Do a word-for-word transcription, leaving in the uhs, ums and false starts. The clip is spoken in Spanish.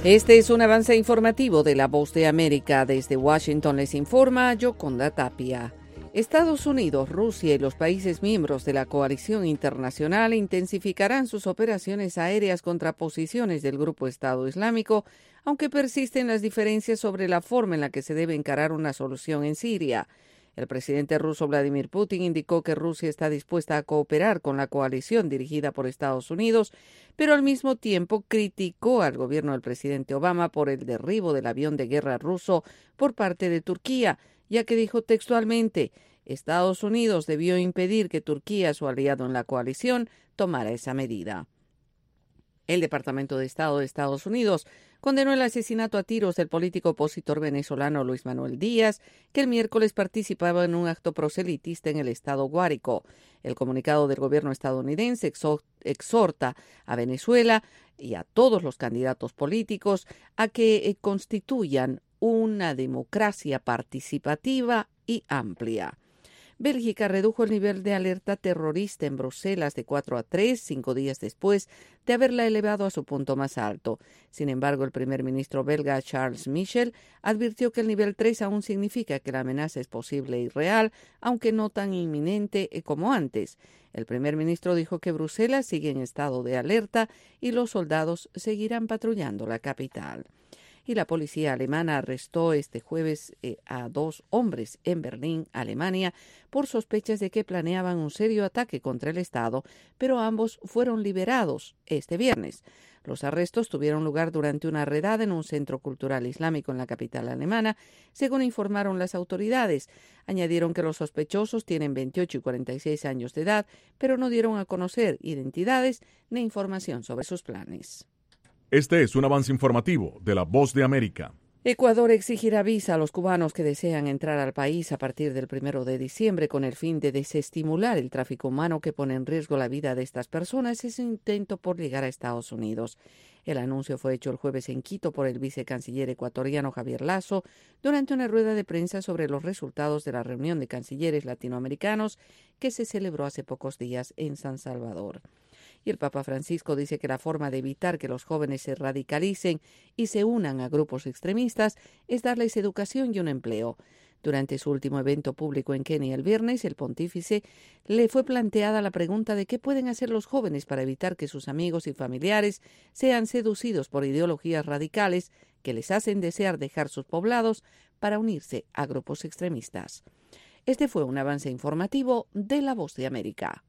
Este es un avance informativo de La Voz de América. Desde Washington les informa Yoconda Tapia. Estados Unidos, Rusia y los países miembros de la coalición internacional intensificarán sus operaciones aéreas contra posiciones del grupo Estado Islámico, aunque persisten las diferencias sobre la forma en la que se debe encarar una solución en Siria. El presidente ruso Vladimir Putin indicó que Rusia está dispuesta a cooperar con la coalición dirigida por Estados Unidos, pero al mismo tiempo criticó al gobierno del presidente Obama por el derribo del avión de guerra ruso por parte de Turquía, ya que dijo textualmente: Estados Unidos debió impedir que Turquía, su aliado en la coalición, tomara esa medida. El Departamento de Estado de Estados Unidos condenó el asesinato a tiros del político opositor venezolano Luis Manuel Díaz, que el miércoles participaba en un acto proselitista en el estado Guárico. El comunicado del gobierno estadounidense exhorta a Venezuela y a todos los candidatos políticos a que constituyan una democracia participativa y amplia. Bélgica redujo el nivel de alerta terrorista en Bruselas de cuatro a tres, cinco días después de haberla elevado a su punto más alto. Sin embargo, el primer ministro belga Charles Michel advirtió que el nivel tres aún significa que la amenaza es posible y real, aunque no tan inminente como antes. El primer ministro dijo que Bruselas sigue en estado de alerta y los soldados seguirán patrullando la capital. Y la policía alemana arrestó este jueves eh, a dos hombres en Berlín, Alemania, por sospechas de que planeaban un serio ataque contra el Estado, pero ambos fueron liberados este viernes. Los arrestos tuvieron lugar durante una redada en un centro cultural islámico en la capital alemana, según informaron las autoridades. Añadieron que los sospechosos tienen veintiocho y cuarenta y seis años de edad, pero no dieron a conocer identidades ni información sobre sus planes. Este es un avance informativo de La Voz de América. Ecuador exigirá visa a los cubanos que desean entrar al país a partir del primero de diciembre con el fin de desestimular el tráfico humano que pone en riesgo la vida de estas personas en su intento por llegar a Estados Unidos. El anuncio fue hecho el jueves en Quito por el vicecanciller ecuatoriano Javier Lasso durante una rueda de prensa sobre los resultados de la reunión de cancilleres latinoamericanos que se celebró hace pocos días en San Salvador. Y el Papa Francisco dice que la forma de evitar que los jóvenes se radicalicen y se unan a grupos extremistas es darles educación y un empleo. Durante su último evento público en Kenia el viernes, el pontífice le fue planteada la pregunta de qué pueden hacer los jóvenes para evitar que sus amigos y familiares sean seducidos por ideologías radicales que les hacen desear dejar sus poblados para unirse a grupos extremistas. Este fue un avance informativo de La Voz de América.